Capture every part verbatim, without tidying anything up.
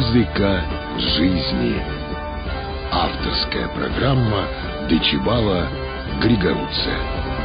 Музыка жизни. Авторская программа Дечибала Григоруца.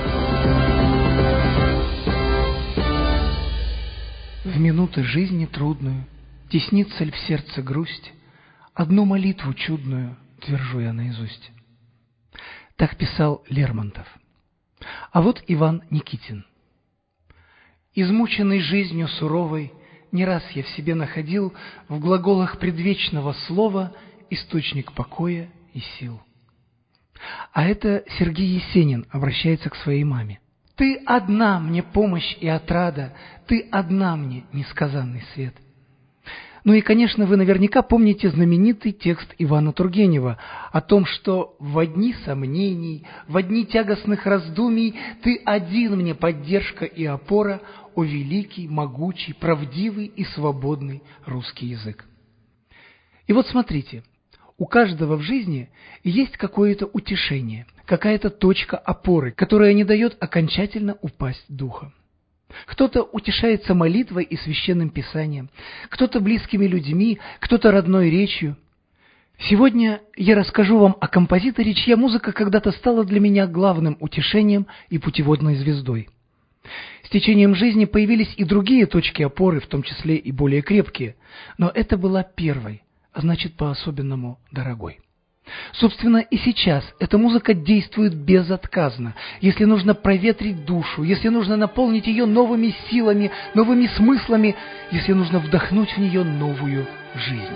В минуты жизни трудную теснится ль в сердце грусть, одну молитву чудную твержу я наизусть. Так писал Лермонтов. А вот Иван Никитин. Измученный жизнью суровой, не раз я в себе находил в глаголах предвечного слова источник покоя и сил. А это Сергей Есенин обращается к своей маме. «Ты одна мне помощь и отрада, ты одна мне несказанный свет». Ну и, конечно, вы наверняка помните знаменитый текст Ивана Тургенева о том, что «в дни сомнений, в дни тягостных раздумий ты один мне поддержка и опора, о великий, могучий, правдивый и свободный русский язык». И вот смотрите, у каждого в жизни есть какое-то утешение, какая-то точка опоры, которая не дает окончательно упасть духом. Кто-то утешается молитвой и священным писанием, кто-то близкими людьми, кто-то родной речью. Сегодня я расскажу вам о композиторе, чья музыка когда-то стала для меня главным утешением и путеводной звездой. С течением жизни появились и другие точки опоры, в том числе и более крепкие, но это была первой, а значит, по-особенному дорогой. Собственно, и сейчас эта музыка действует безотказно. Если нужно проветрить душу, если нужно наполнить ее новыми силами, новыми смыслами, если нужно вдохнуть в нее новую жизнь.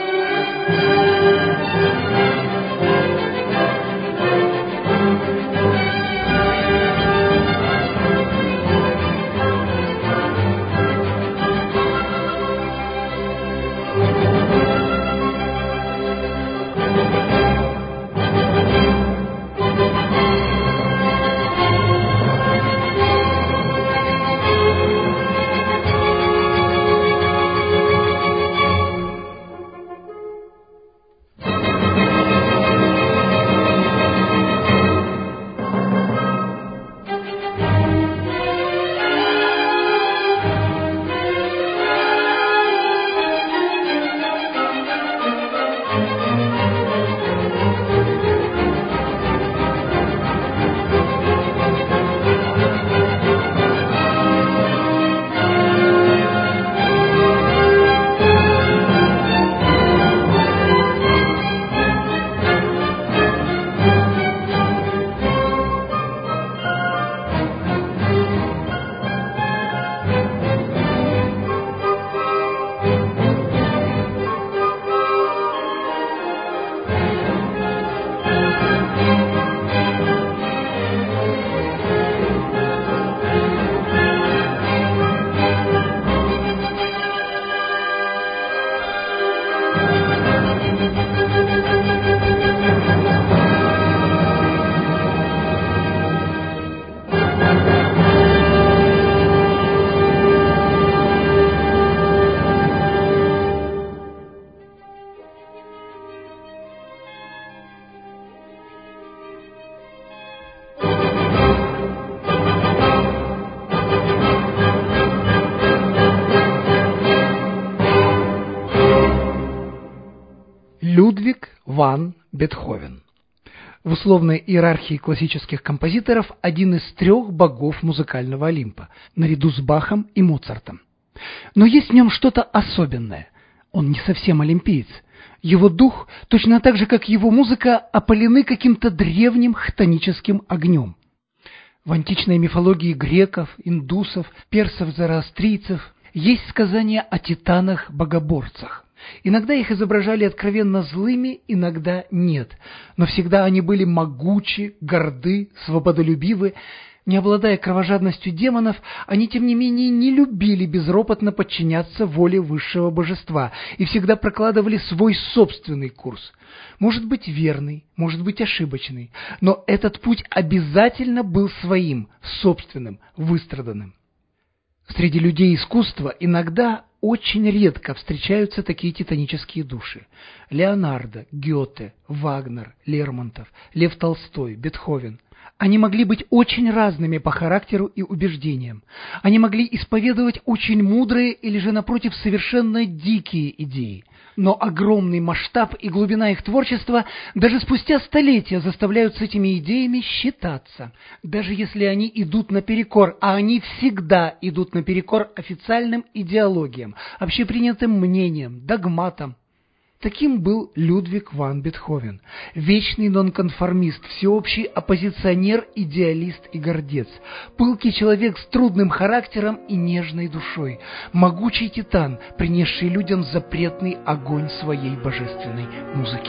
Людвиг ван Бетховен. В условной иерархии классических композиторов один из трех богов музыкального Олимпа, наряду с Бахом и Моцартом. Но есть в нем что-то особенное. Он не совсем олимпиец. Его дух, точно так же, как его музыка, опалены каким-то древним хтоническим огнем. В античной мифологии греков, индусов, персов-зороастрийцев есть сказания о титанах-богоборцах. Иногда их изображали откровенно злыми, иногда нет, но всегда они были могучи, горды, свободолюбивы. Не обладая кровожадностью демонов, они, тем не менее, не любили безропотно подчиняться воле высшего божества и всегда прокладывали свой собственный курс. Может быть верный, может быть ошибочный, но этот путь обязательно был своим, собственным, выстраданным. Среди людей искусства иногда очень редко встречаются такие титанические души. Леонардо, Гёте, Вагнер, Лермонтов, Лев Толстой, Бетховен. Они могли быть очень разными по характеру и убеждениям. Они могли исповедовать очень мудрые или же, напротив, совершенно дикие идеи. Но огромный масштаб и глубина их творчества даже спустя столетия заставляют с этими идеями считаться. Даже если они идут наперекор, а они всегда идут наперекор официальным идеологиям, общепринятым мнениям, догматам. Таким был Людвиг ван Бетховен, вечный нонконформист, всеобщий оппозиционер, идеалист и гордец, пылкий человек с трудным характером и нежной душой, могучий титан, принесший людям запретный огонь своей божественной музыки.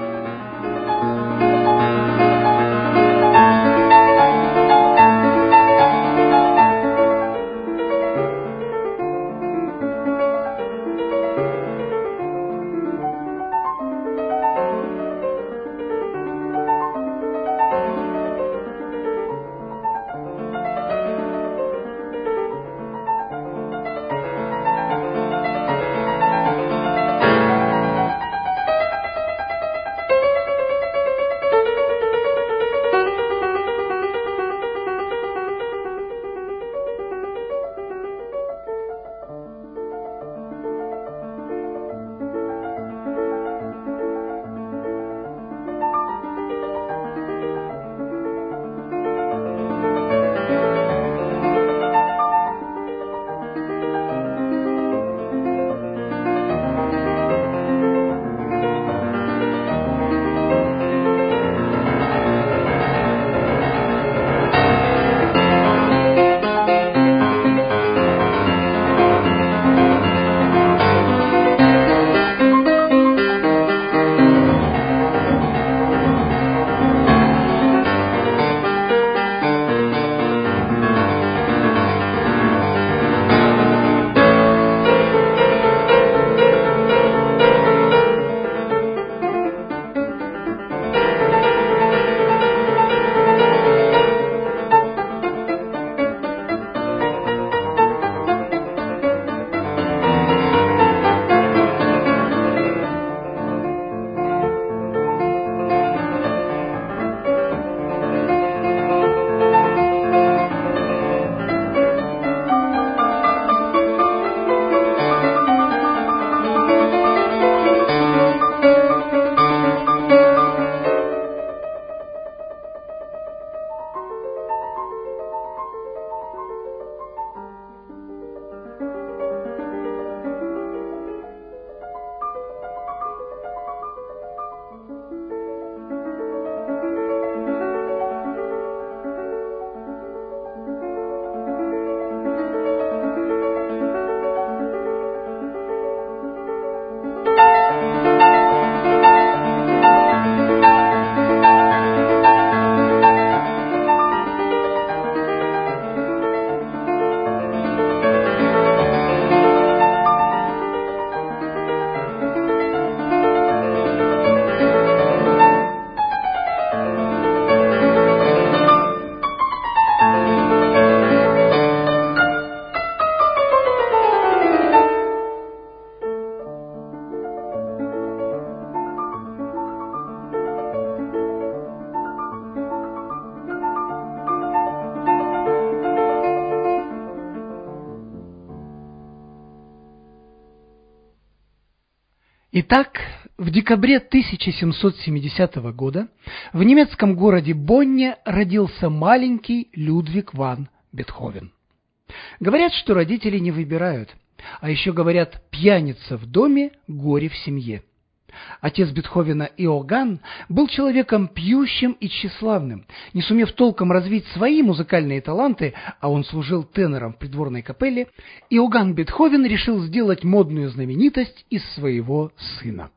Итак, в декабре тысяча семьсот семидесятого года в немецком городе Бонне родился маленький Людвиг ван Бетховен. Говорят, что родители не выбирают, а еще говорят, пьяница в доме, горе в семье. Отец Бетховена Иоганн был человеком пьющим и тщеславным. Не сумев толком развить свои музыкальные таланты, а он служил тенором в придворной капелле, Иоганн Бетховен решил сделать модную знаменитость из своего сына.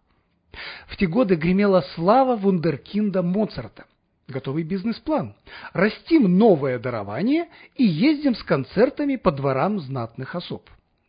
В те годы гремела слава вундеркинда Моцарта. Готовый бизнес-план. Растим новое дарование и ездим с концертами по дворам знатных особ.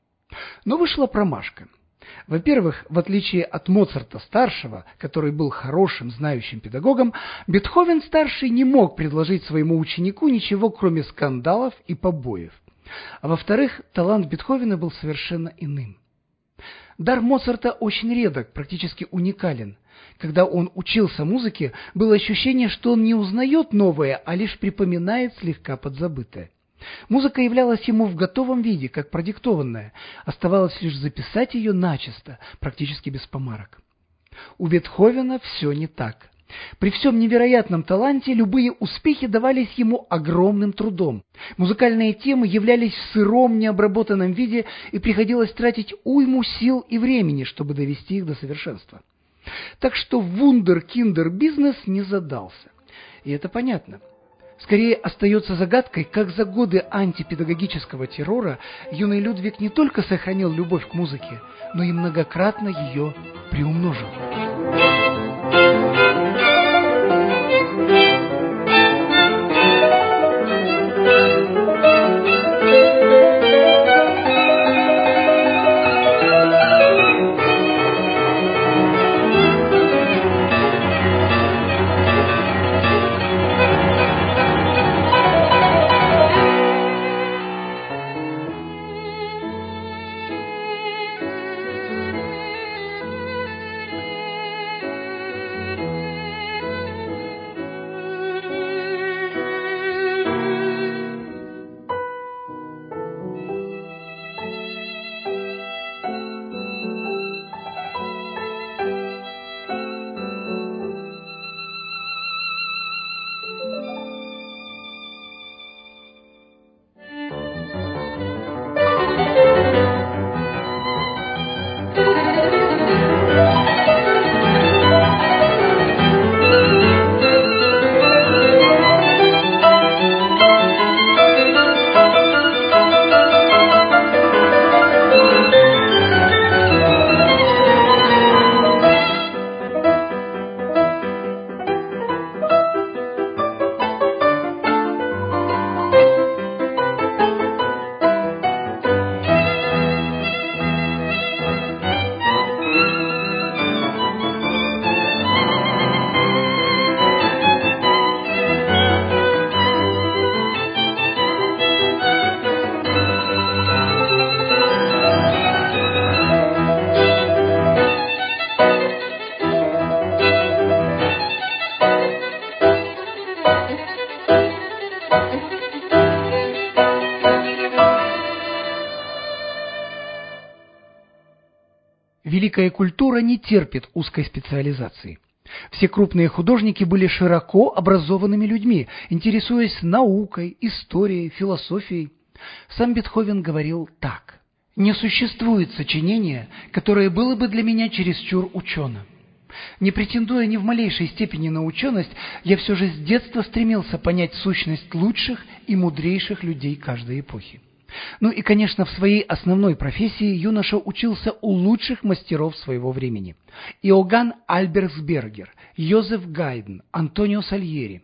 Но вышла промашка. Во-первых, в отличие от Моцарта-старшего, который был хорошим, знающим педагогом, Бетховен-старший не мог предложить своему ученику ничего, кроме скандалов и побоев. А во-вторых, талант Бетховена был совершенно иным. Дар Моцарта очень редок, практически уникален. Когда он учился музыке, было ощущение, что он не узнает новое, а лишь припоминает слегка подзабытое. Музыка являлась ему в готовом виде, как продиктованная. Оставалось лишь записать ее начисто, практически без помарок. У Бетховена все не так. При всем невероятном таланте любые успехи давались ему огромным трудом. Музыкальные темы являлись в сыром, необработанном виде, и приходилось тратить уйму сил и времени, чтобы довести их до совершенства. Так что вундер-киндер-бизнес не задался. И это понятно. Скорее остается загадкой, как за годы антипедагогического террора юный Людвиг не только сохранил любовь к музыке, но и многократно ее приумножил. Великая культура не терпит узкой специализации. Все крупные художники были широко образованными людьми, интересуясь наукой, историей, философией. Сам Бетховен говорил так: «Не существует сочинения, которое было бы для меня чересчур ученым. Не претендуя ни в малейшей степени на ученость, я все же с детства стремился понять сущность лучших и мудрейших людей каждой эпохи. Ну и, конечно, в своей основной профессии юноша учился у лучших мастеров своего времени: Иоганн Альберсбергер, Йозеф Гайден, Антонио Сальери».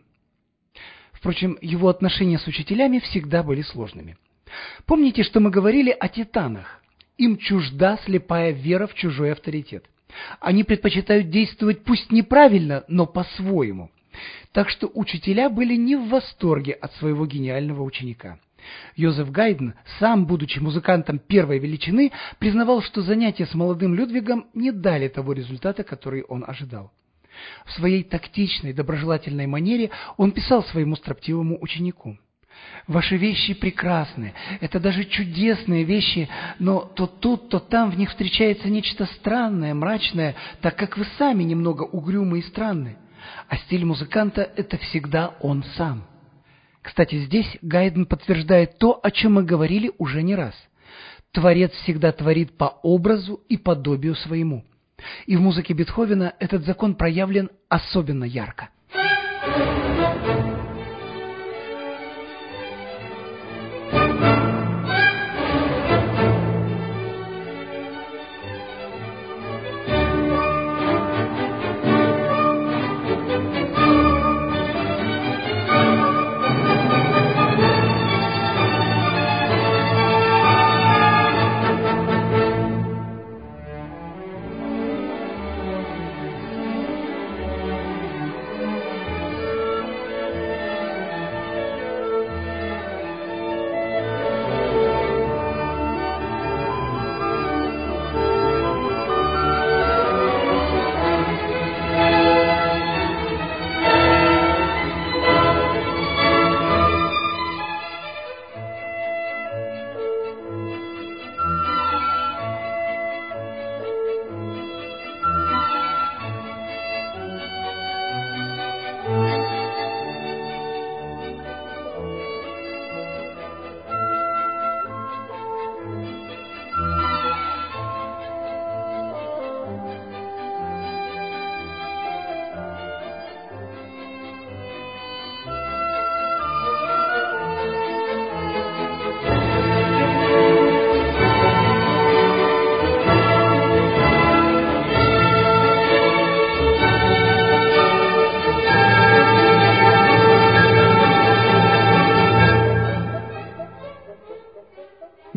Впрочем, его отношения с учителями всегда были сложными. Помните, что мы говорили о титанах? Им чужда слепая вера в чужой авторитет. Они предпочитают действовать пусть неправильно, но по-своему. Так что учителя были не в восторге от своего гениального ученика. Йозеф Гайден, сам будучи музыкантом первой величины, признавал, что занятия с молодым Людвигом не дали того результата, который он ожидал. В своей тактичной, доброжелательной манере он писал своему строптивому ученику: «Ваши вещи прекрасны, это даже чудесные вещи, но то тут, то там в них встречается нечто странное, мрачное, так как вы сами немного угрюмы и странны. А стиль музыканта – это всегда он сам». Кстати, здесь Гайден подтверждает то, о чем мы говорили уже не раз. Творец всегда творит по образу и подобию своему. И в музыке Бетховена этот закон проявлен особенно ярко.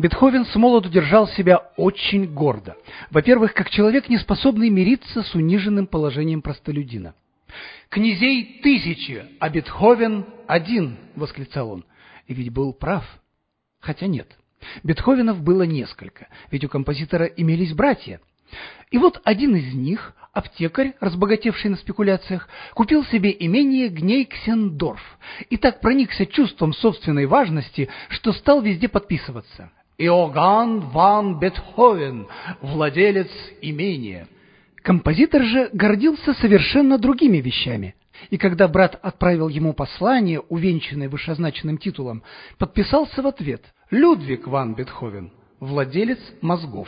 Бетховен с молоду держал себя очень гордо. Во-первых, как человек, не способный мириться с униженным положением простолюдина. «Князей тысячи, а Бетховен один!» — восклицал он. И ведь был прав. Хотя нет, Бетховенов было несколько, ведь у композитора имелись братья. И вот один из них, аптекарь, разбогатевший на спекуляциях, купил себе имение Гнейксендорф и так проникся чувством собственной важности, что стал везде подписываться: «Иоганн ван Бетховен, владелец имения». Композитор же гордился совершенно другими вещами, и когда брат отправил ему послание, увенчанное вышеозначенным титулом, подписался в ответ: «Людвиг ван Бетховен, владелец мозгов».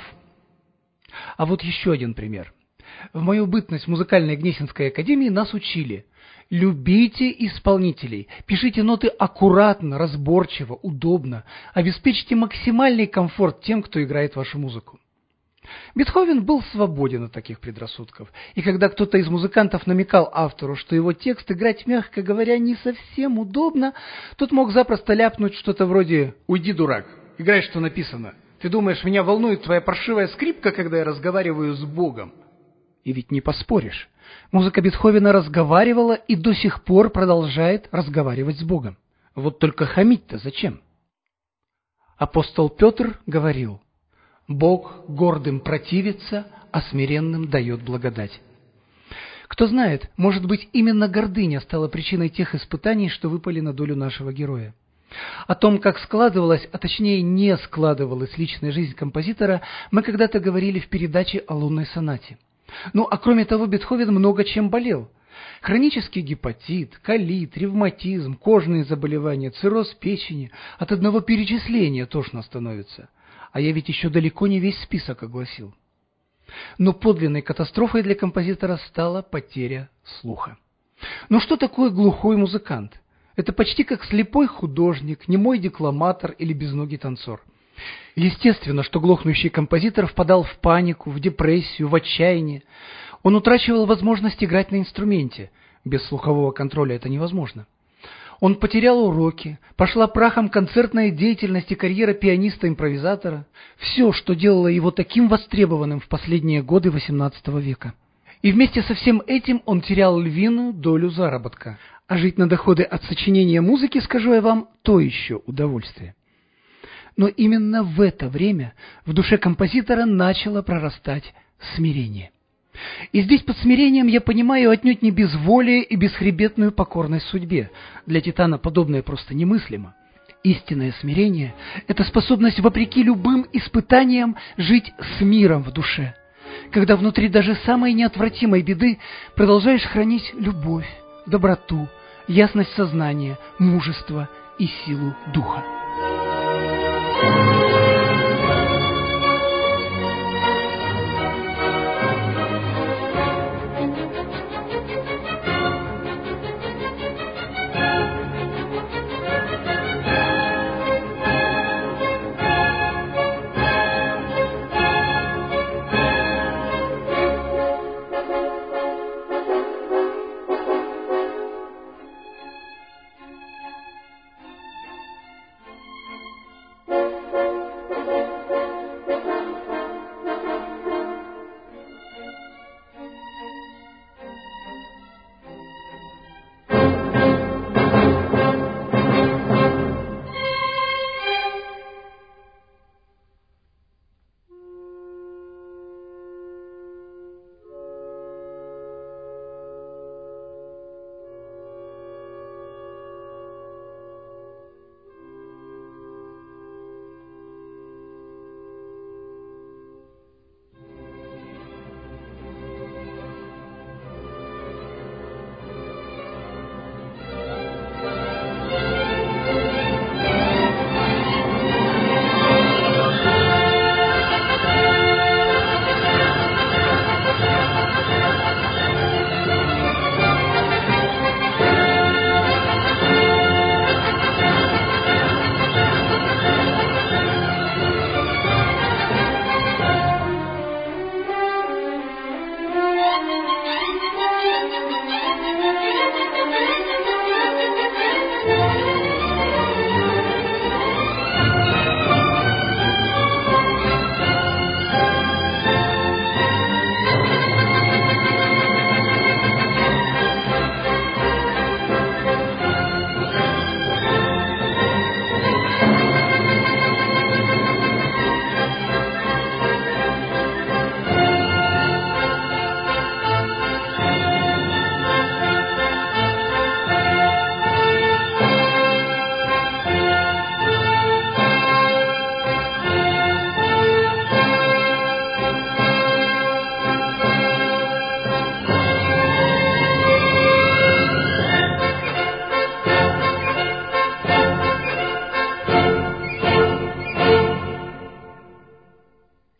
А вот еще один пример. В мою бытность в музыкальной Гнесинской академии нас учили: любите исполнителей, пишите ноты аккуратно, разборчиво, удобно, обеспечьте максимальный комфорт тем, кто играет вашу музыку. Бетховен был свободен от таких предрассудков, и когда кто-то из музыкантов намекал автору, что его текст играть, мягко говоря, не совсем удобно, тот мог запросто ляпнуть что-то вроде: «Уйди, дурак, играй, что написано. Ты думаешь, меня волнует твоя паршивая скрипка, когда я разговариваю с Богом?» И ведь не поспоришь. Музыка Бетховена разговаривала и до сих пор продолжает разговаривать с Богом. Вот только хамить-то зачем? Апостол Петр говорил: «Бог гордым противится, а смиренным дает благодать». Кто знает, может быть, именно гордыня стала причиной тех испытаний, что выпали на долю нашего героя. О том, как складывалась, а точнее не складывалась личная жизнь композитора, мы когда-то говорили в передаче о лунной сонате. Ну, а кроме того, Бетховен много чем болел. Хронический гепатит, колит, ревматизм, кожные заболевания, цирроз печени. От одного перечисления тошно становится. А я ведь еще далеко не весь список огласил. Но подлинной катастрофой для композитора стала потеря слуха. Ну что такое глухой музыкант? Это почти как слепой художник, немой декламатор или безногий танцор. Естественно, что глохнущий композитор впадал в панику, в депрессию, в отчаяние. Он утрачивал возможность играть на инструменте. Без слухового контроля это невозможно. Он потерял уроки, пошла прахом концертная деятельность и карьера пианиста-импровизатора. Все, что делало его таким востребованным в последние годы восемнадцатого века. И вместе со всем этим он терял львиную долю заработка. А жить на доходы от сочинения музыки, скажу я вам, то еще удовольствие. Но именно в это время в душе композитора начало прорастать смирение. И здесь под смирением я понимаю отнюдь не безволие и бесхребетную покорность судьбе. Для титана подобное просто немыслимо. Истинное смирение – это способность вопреки любым испытаниям жить с миром в душе, когда внутри даже самой неотвратимой беды продолжаешь хранить любовь, доброту, ясность сознания, мужество и силу духа.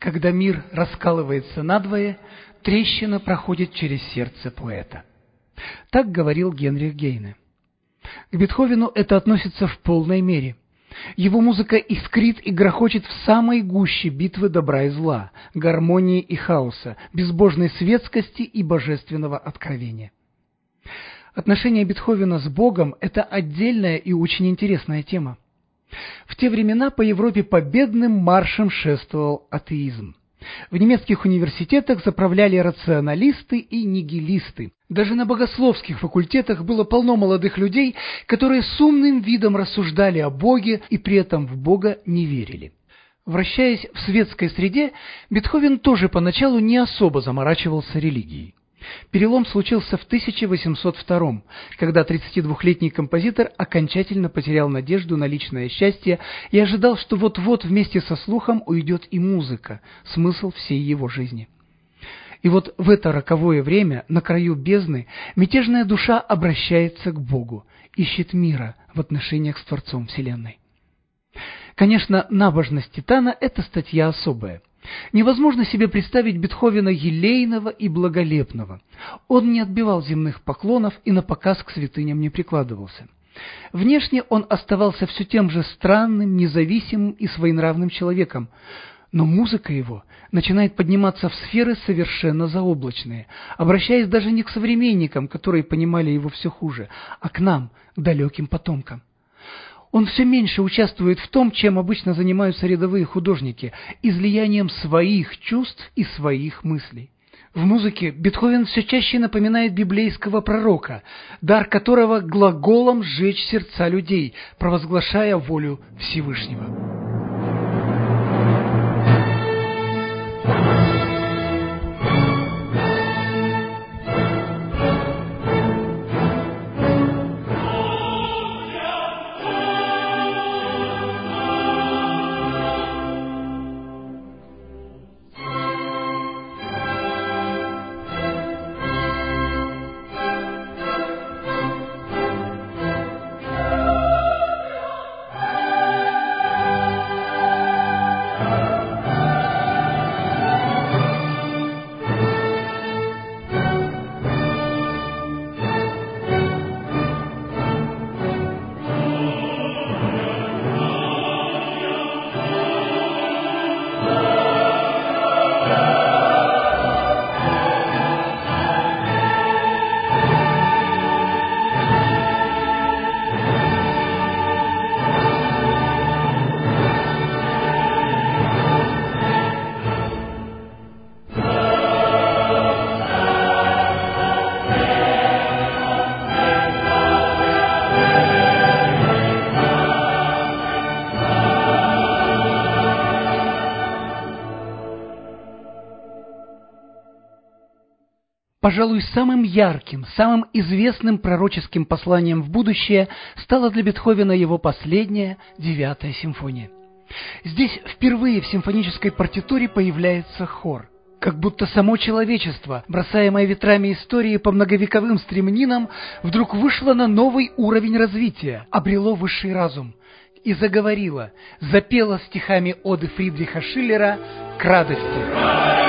Когда мир раскалывается надвое, трещина проходит через сердце поэта. Так говорил Генрих Гейне. К Бетховену это относится в полной мере. Его музыка искрит и грохочет в самой гуще битвы добра и зла, гармонии и хаоса, безбожной светскости и божественного откровения. Отношения Бетховена с Богом – это отдельная и очень интересная тема. В те времена по Европе победным маршем шествовал атеизм. В немецких университетах заправляли рационалисты и нигилисты. Даже на богословских факультетах было полно молодых людей, которые с умным видом рассуждали о Боге и при этом в Бога не верили. Вращаясь в светской среде, Бетховен тоже поначалу не особо заморачивался религией. Перелом случился в тысяча восемьсот втором, когда тридцатидвухлетний композитор окончательно потерял надежду на личное счастье и ожидал, что вот-вот вместе со слухом уйдет и музыка, смысл всей его жизни. И вот в это роковое время, на краю бездны, мятежная душа обращается к Богу, ищет мира в отношениях с Творцом Вселенной. Конечно, набожность Титана – это статья особая. Невозможно себе представить Бетховена елейного и благолепного. Он не отбивал земных поклонов и напоказ к святыням не прикладывался. Внешне он оставался все тем же странным, независимым и своенравным человеком, но музыка его начинает подниматься в сферы совершенно заоблачные, обращаясь даже не к современникам, которые понимали его все хуже, а к нам, далеким потомкам. Он все меньше участвует в том, чем обычно занимаются рядовые художники, излиянием своих чувств и своих мыслей. В музыке Бетховен все чаще напоминает библейского пророка, дар которого глаголом сжечь сердца людей, провозглашая волю Всевышнего. Пожалуй, самым ярким, самым известным пророческим посланием в будущее стала для Бетховена его последняя, девятая симфония. Здесь впервые в симфонической партитуре появляется хор. Как будто само человечество, бросаемое ветрами истории по многовековым стремнинам, вдруг вышло на новый уровень развития, обрело высший разум и заговорило, запело стихами оды Фридриха Шиллера к радости.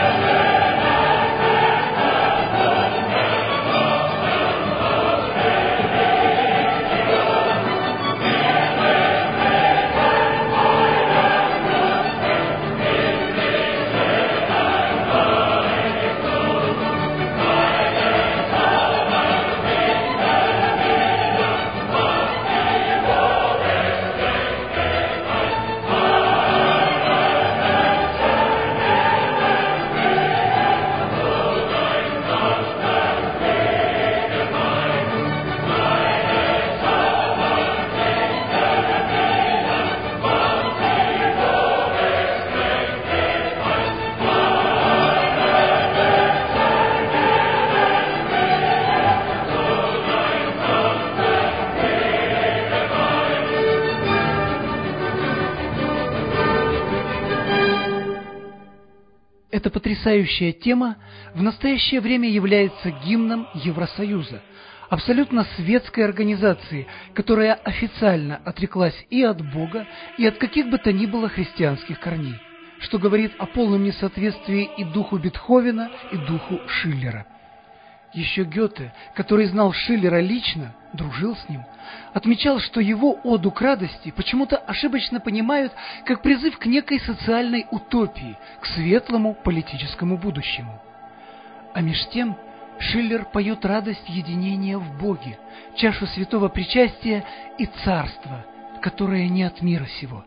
Эта потрясающая тема в настоящее время является гимном Евросоюза, абсолютно светской организации, которая официально отреклась и от Бога, и от каких бы то ни было христианских корней. что говорит о полном несоответствии и духу Бетховена, и духу Шиллера. Еще Гёте, который знал Шиллера лично, дружил с ним, отмечал, что его оду к радости почему-то ошибочно понимают как призыв к некой социальной утопии, к светлому политическому будущему. А меж тем Шиллер поет радость единения в Боге, чашу святого причастия и царства, которое не от мира сего.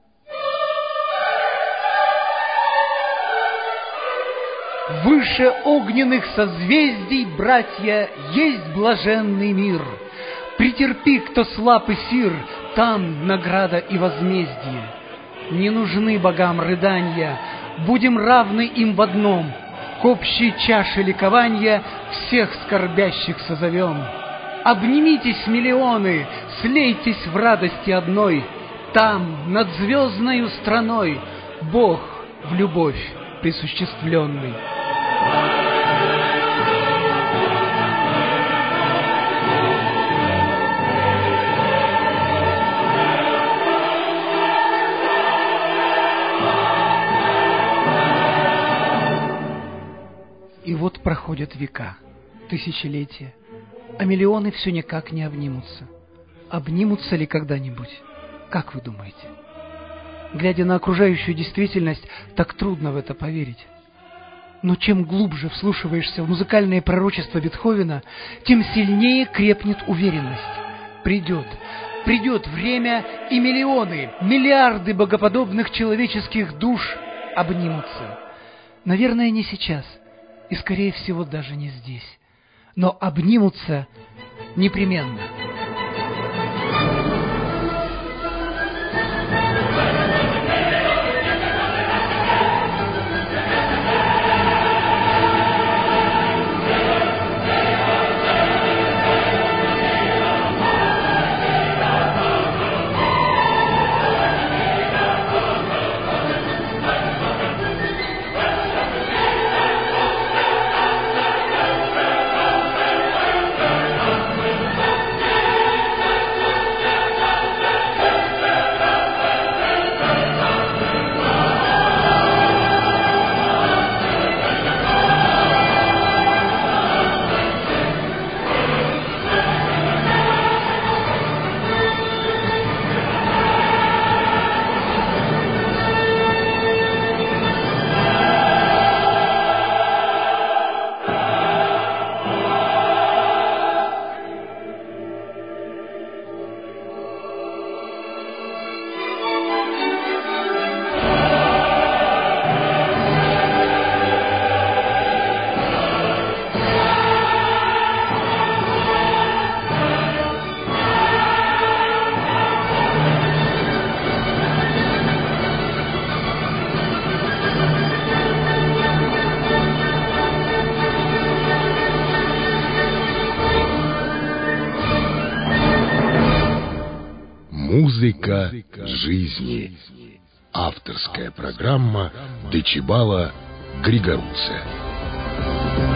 Выше огненных созвездий, братья, есть блаженный мир. Претерпи, кто слаб и сир, там награда и возмездие. Не нужны богам рыдания, будем равны им в одном. К общей чаше ликования всех скорбящих созовем. Обнимитесь, миллионы, слейтесь в радости одной. Там, над звездною страной, Бог в любовь присуществленный. И вот проходят века, тысячелетия, а миллионы все никак не обнимутся. Обнимутся ли когда-нибудь? Как вы думаете? Глядя на окружающую действительность, так трудно в это поверить. Но чем глубже вслушиваешься в музыкальные пророчества Бетховена, тем сильнее крепнет уверенность. Придет, придет время, и миллионы, миллиарды богоподобных человеческих душ обнимутся. Наверное, не сейчас, и, скорее всего, даже не здесь, но обнимутся непременно. Музыка жизни. Авторская программа Дечибала Григоруца.